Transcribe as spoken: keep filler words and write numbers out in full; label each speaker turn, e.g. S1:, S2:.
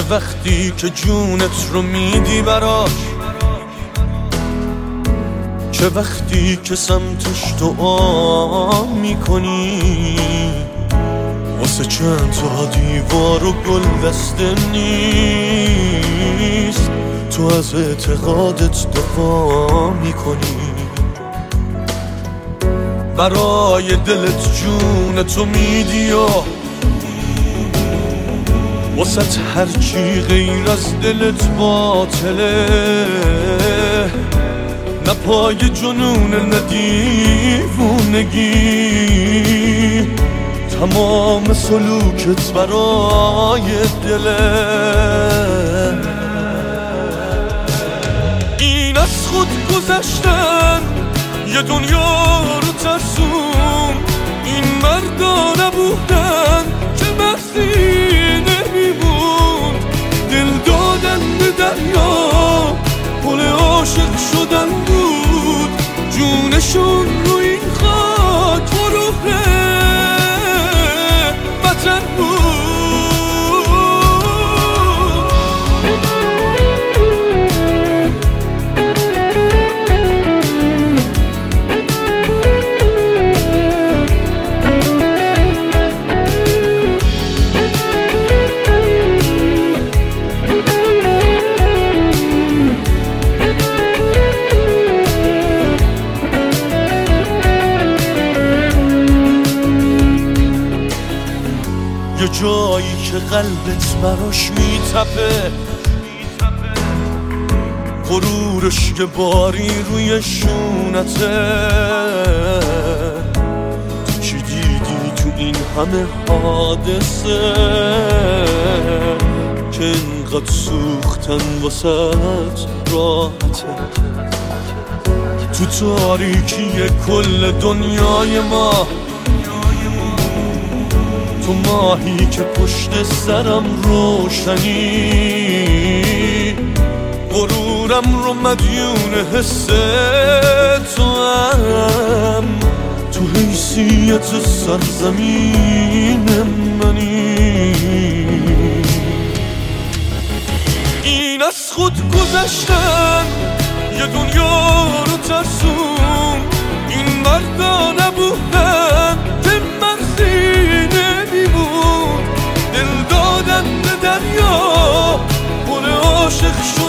S1: وقتی که جونت رو میدی براش، چه وقتی که سمتش دعا میکنی، واسه چند تا دیوار و گل دسته نیست، تو از اعتقادت دفاع میکنی، برای دلت جونتو میدی و واسه هرچی غیر از دلت باطله، نه پای جنون نه دیوونگی، تمام سلوکت برای دله. این از خود گذشتن یه دنیا رو ترسون، این مردا نبودن که مرسی نمیبود، دل دادن به دریا پل عاشق شدن بود، جونشون رو این خاک فروغ وطن بود. یه جایی که قلبت براش میتپه، غرورش یه باری روی شونته، تو چی دیدی تو این همه حادثه که اینقدر سوختن واسه راحته، تو تاریکی کل دنیای ما، تو ماهی که پشت سرم روشنی، غرورم رو مدیون حس تو هم، تو حیثیت سرزمین منی. این از خود گذشتن یه دنیا رو ترسون، این مردا نبودن که مرسی نمیبود، دل دادن به دریا پل عاشق شد